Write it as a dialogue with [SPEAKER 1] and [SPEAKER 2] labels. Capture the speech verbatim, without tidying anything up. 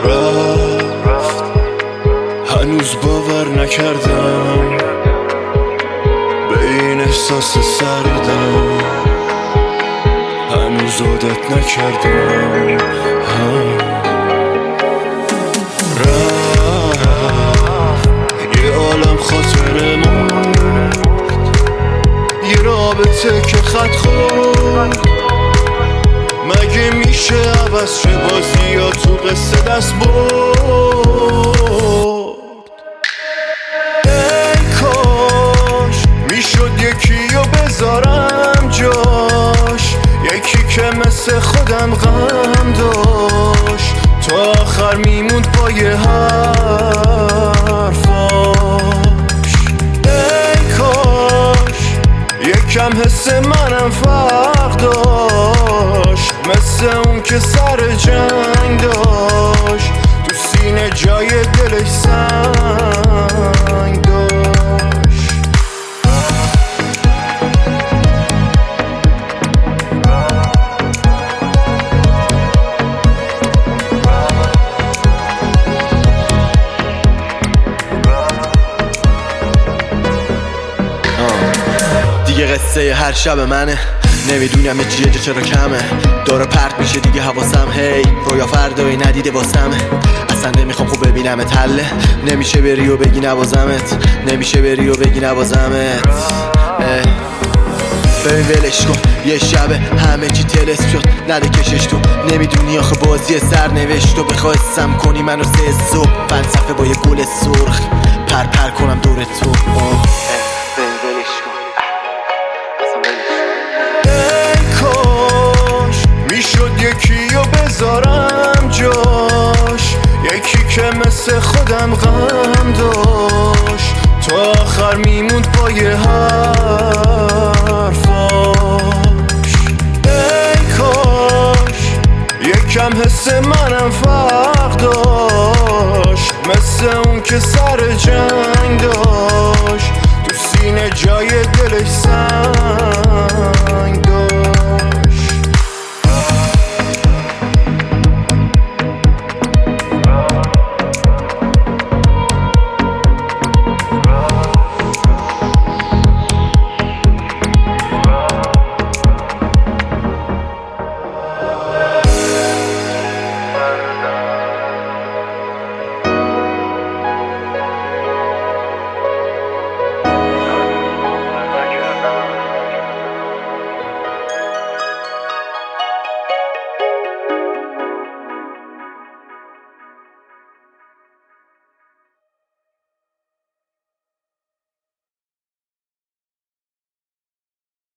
[SPEAKER 1] رفت هنوز باور نکردم به این احساس سردم، هنوز عادت نکردم. رفت یه عالم خاطره مرد، یه رابطه که خط خورد. مگه میشه عوض شه بازی یا تو قصه دست برد؟ ای کاش میشد یکی رو بذارم جاش، یکی که مثل خودم غم داشت، تا آخر میموند با یه حرفاش. ای کاش یکم حس منم فرق داشت، مثل اون که سر جنگ داشت، تو سینه جای دلش سنگ داشت.
[SPEAKER 2] دیگه قصه هر شب منه، نمیدونم چیه جا چرا کمه، داره پرت میشه دیگه حواسم، هی رویا فردایی ندیده واسمه. اصلا نمیخوام خوب ببینم تله، نمیشه بری و بگی نوازمت، نمیشه بری و بگی نوازمت. ببین ولش کن یه شبه همه چی تلس شد، نده کشش تو، نمیدونی آخه بازی سرنوشت تو. بخوای سم کنی منو سه صبح فلسفه با یه گل سرخ پر پر کنم دور تو.
[SPEAKER 1] میشد یکی رو بذارم جاش، یکی که مثل خودم غم داشت، تا آخر میموند با یه حرفاش. ای کاش یکم حس منم فرق داشت، مثل اون که سر جنگ داشت، تو سینه جای دلش سنگ